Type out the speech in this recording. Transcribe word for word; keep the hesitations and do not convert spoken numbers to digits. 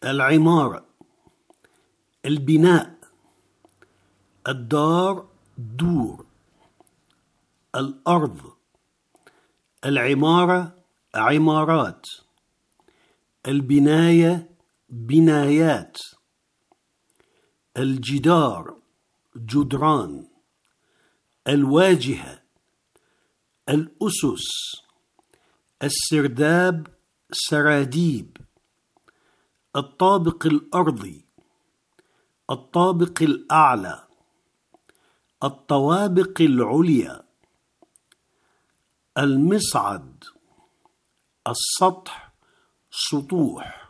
العمارة، البناء، الدار دور، الأرض، العمارة عمارات، البناية بنايات، الجدار جدران، الواجهة، الأسس، السرداب سراديب، الطابق الأرضي، الطابق الأعلى، الطوابق العليا، المصعد، السطح سطوح.